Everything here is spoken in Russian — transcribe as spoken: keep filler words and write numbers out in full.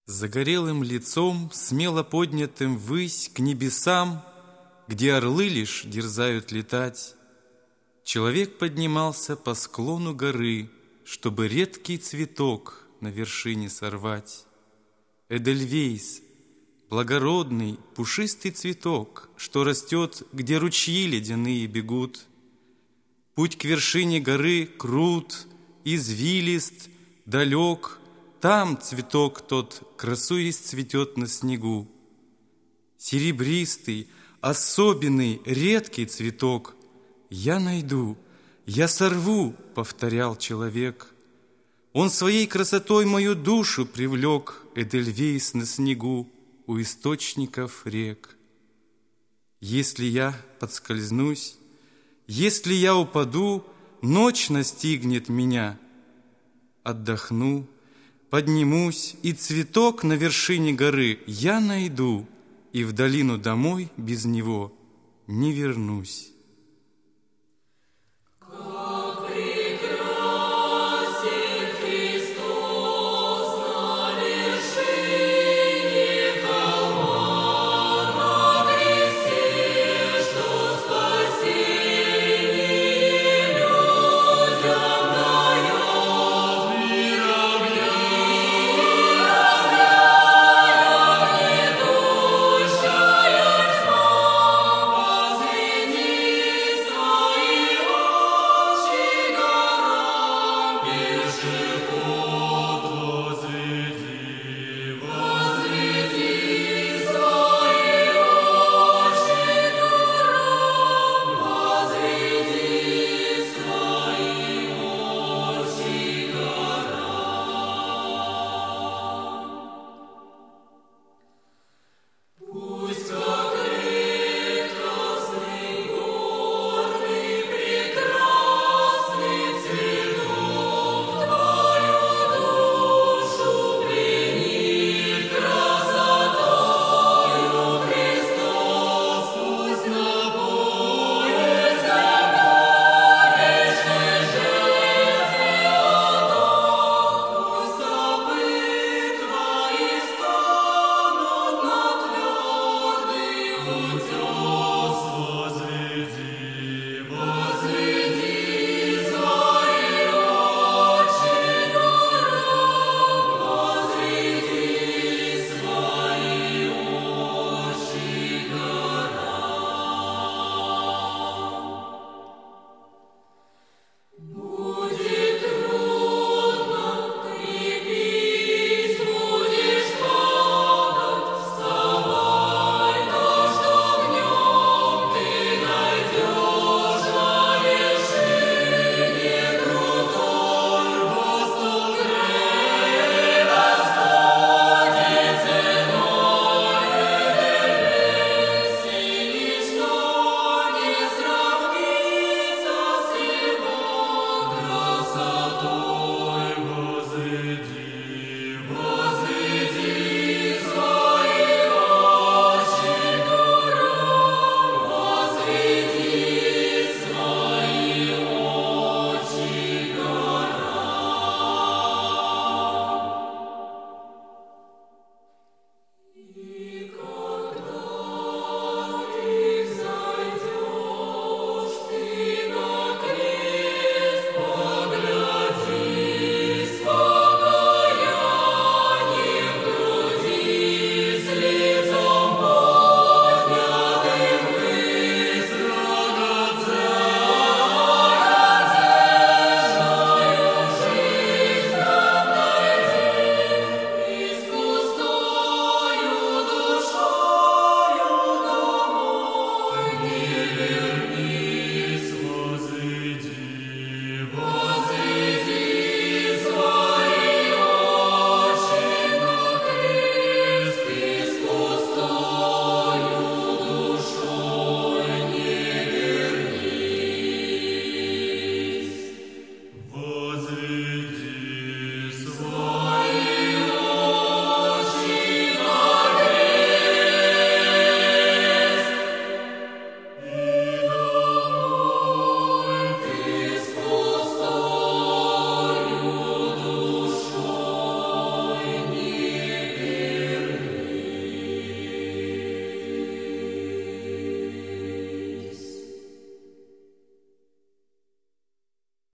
Загорелым лицом, смело поднятым ввысь к небесам, где орлы лишь дерзают летать, человек поднимался по склону горы, чтобы редкий цветок на вершине сорвать. Эдельвейс, благородный, пушистый цветок, что растет, где ручьи ледяные бегут. Путь к вершине горы крут, извилист, далек. Там цветок тот, красуясь, цветет на снегу. Серебристый, особенный, редкий цветок я найду, я сорву, повторял человек. Он своей красотой мою душу привлек, Эдельвейс на снегу у источников рек. Если я подскользнусь, если я упаду, ночь настигнет меня. Отдохну, поднимусь, и цветок на вершине горы я найду, и в долину домой без него не вернусь.